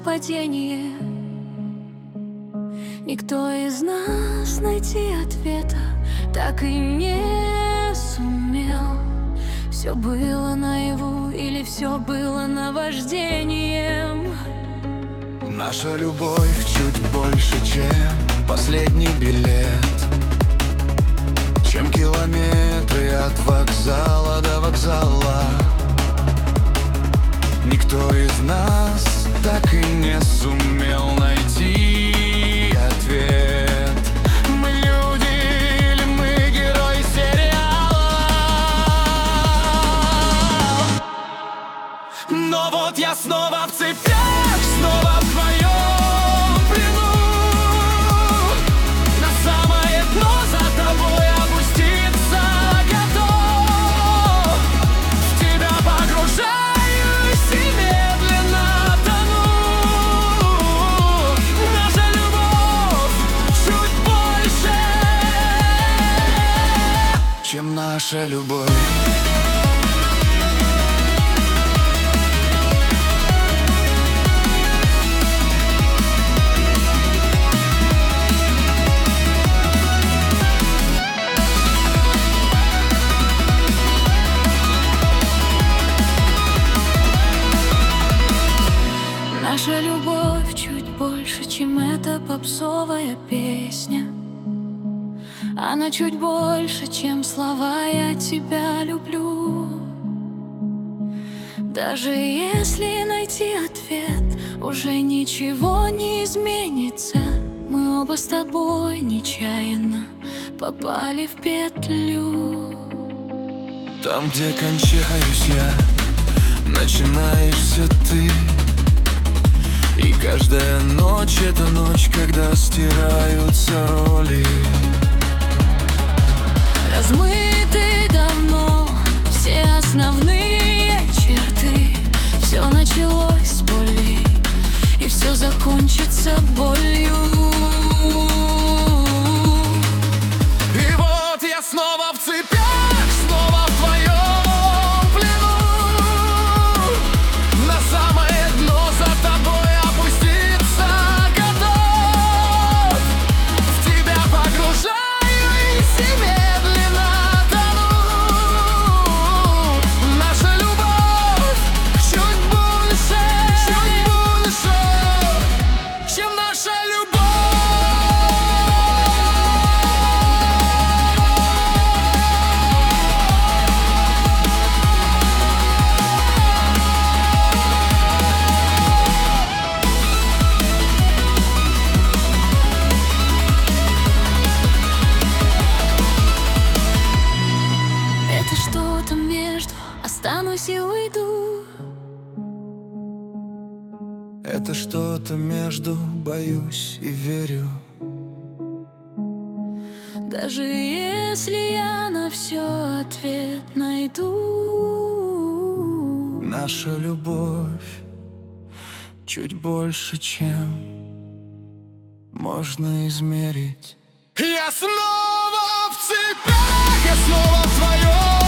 падение. Никто из нас найти ответа так и не сумел. Все было наяву или все было наваждением? Наша любовь чуть больше, чем последний билет, чем километры от вокзала до вокзала. Никто из нас так и не сумел найти ответ. Мы люди или мы герои сериала? Но вот я снова в цепях, снова в твоем плену. На самое дно за тобой опуститься готов. В тебя погружаюсь и медленно тону. Наша любовь чуть больше, чем наша любовь. Наша любовь чуть больше, чем эта попсовая песня. Она чуть больше, чем слова «я тебя люблю». Даже если найти ответ, уже ничего не изменится. Мы оба с тобой нечаянно попали в петлю. Там, где кончаюсь я, начинаешься ты. И каждая ночь — это ночь, когда стираются роли. Размыты давно все основные черты. Все началось с боли, и все закончится болью. И вот я снова в цепях, снова в твоем плену. На самое дно за тобой опуститься готов. В тебя погружаюсь и медленно тону. Наша любовь чуть больше, чем наша любовь. Это что-то между «останусь и уйду». Это что-то между «боюсь» и «верю». Даже если я на все ответ найду. Наша любовь чуть больше, чем можно измерить. Я снова в цепях, я снова в твоем